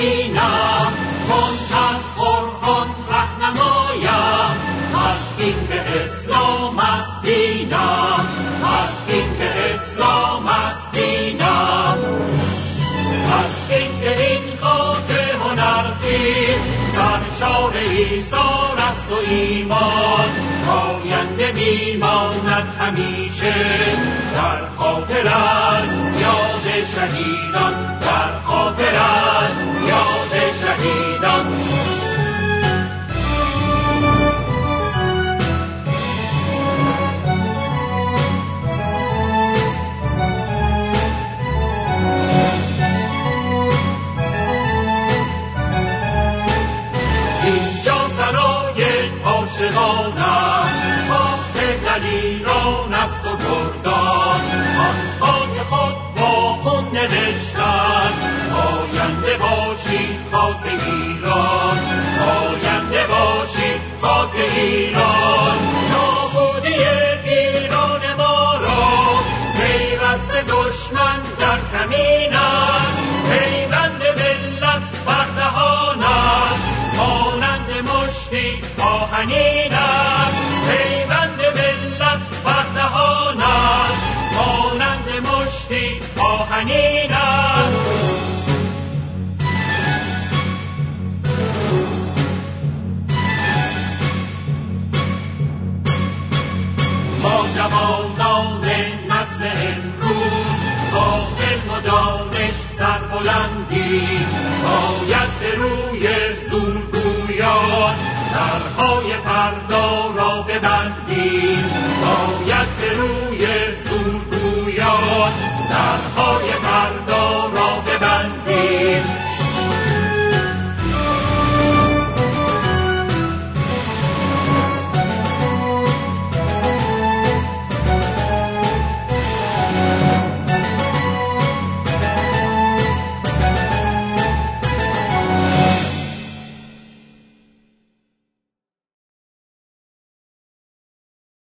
همینم، چون از قرآن رهنمایم، از این که اسلام است دینم، از این که اسلام است دینم، از این که این خاک هنرخیز سرشار ایثار است و ایمان، پاینده میماند همیشه در خاطرش یاد شهیدان، در خاطرش یاد شهیدان. عاشقان است، خاک دلیران است و گردان، آن خاک خود با خون نوشتند، پاینده باشی خاک ایران، پاینده باشی خاک ایران. نابودی ایران ما را پیوست دشمن در کمین است، پیوند ملت بر دهانش مانند مشتی آهنین است، پیوند ملت بر دهانش مانند مشتی آهنین است. ما جوانان نسل امروز با علم و دانش سربلند